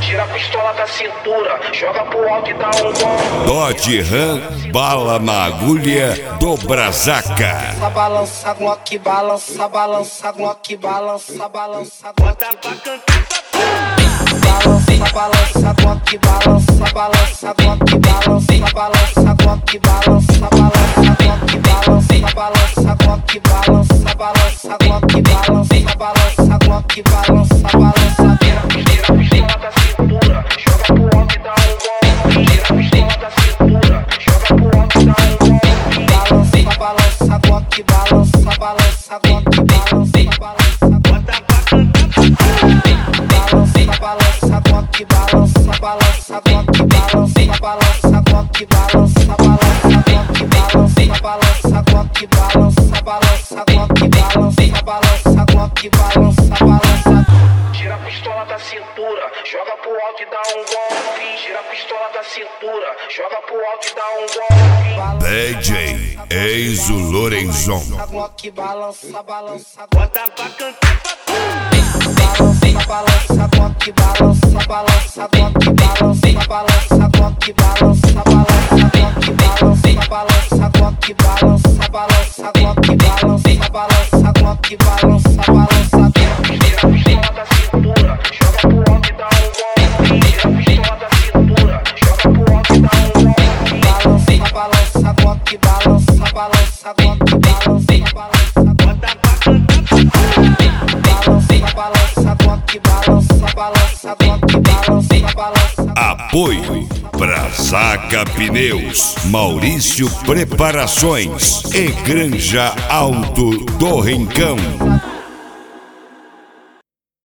Tira a pistola da cintura, joga pro alto e dá um golpe. Dodge Ram, bala na agulha do Brazaca. Balança Glock, balança, balança Glock, balança, balança Glock. Balança, balança Glock, balança, balança Glock, balança, balança Glock, balança, balança Glock, balança, balança Glock, balança, balança Glock, balança, balança Glock, balança, balança. Tira a pistola da cintura, joga pro alto e dá um golpe. Tira a pistola da cintura, joga pro alto e dá um golpe. Balança, balança Glock, balança, balança Glock, balança, balança. Balança Glock, balança, balança Glock, balança, balança Glock, balança, balança Glock, balança, balança Glock, balança, balança Glock, balança, balança Glock, balança, balança. Tira a pistola da cintura, joga pro alto e dá um golpe. Tira a pistola da cintura, joga pro alto e dá um golpe. DJ Enzo Lorenzon. Glock, balança, balança. Bota pra cantar. Balança Glock, balança, balança Glock, balança, balança Glock, balança, balança Glock, balança, balança Glock, balança, balança Glock, balança, balança Glock, balança, balança. Tira a pistola da cintura, joga pro alto e dá um golpe. Tira a pistola da cintura, joga pro alto e dá um golpe. Balança, balança Glock, balança, balança Glock, balança, balança. Bota pra cantar. Balança Glock, balança, balança Glock, balança, balança. Apoio Brazaca Pneus, Maurício Preparações e Granja Alto do Rincão.